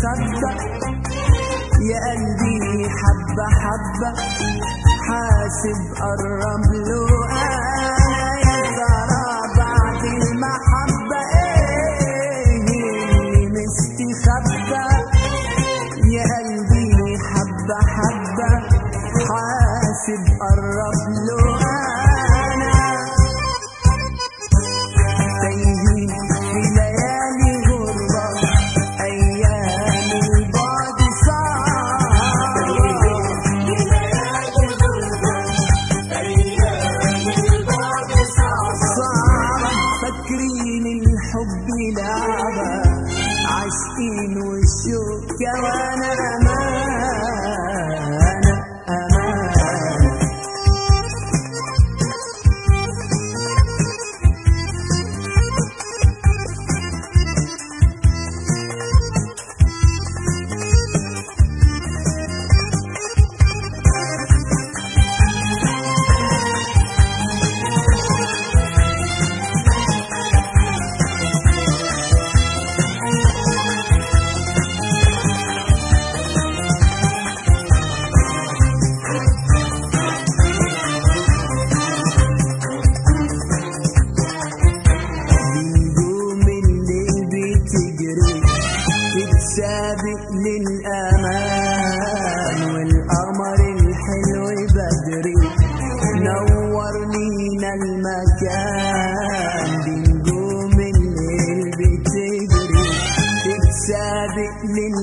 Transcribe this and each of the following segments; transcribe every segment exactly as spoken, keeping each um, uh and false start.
مستخبى يا قلبي حبة حبة حاسب قرب له انا يا ترى بعد المحبة ايه اللي مستخبى يا قلبي حبة حبة حاسب قرب له انا تايهين في ليالي غربة ايام البعد صعب صعب فاكرين الحب لعبة عاشقين والشوق وانا امانة امانة سابق للأمان والقمر الحلو بدري نور لينا المكان بنجوم الليل بتجري تتسابق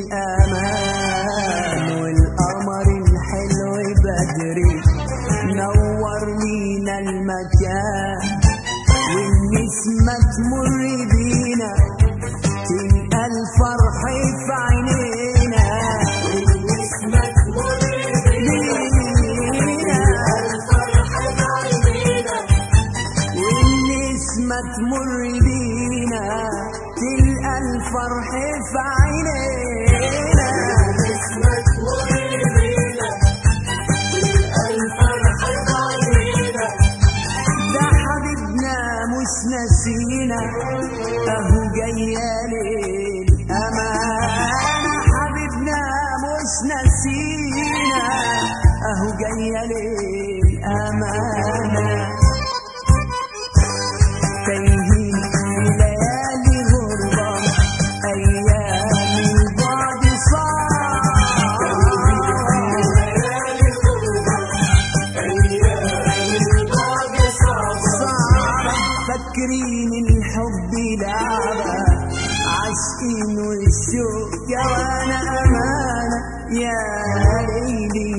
للأمان والقمر الحلو بدري نور لينا المكان والنسمة تمر بينا تلقى الفرح في عينينا والنسمة تمر بينا الفرح في عينينا والنسمة تمر بينا تلقى الفرح في عينينا والنسمة تمر بينا تلقى الفرح في عينينا ده حبيبنا مش ناسينا اهو جاية للأمانة حبيبنا مش ناسينا اهو جاية للأمانة تايهين في ليالي غربة أيام البعد صعب ليالي غربة أيام البعد صعب صعب فاكرين الحب لعبة عاشقين والشوق وانا امانة يا ليلي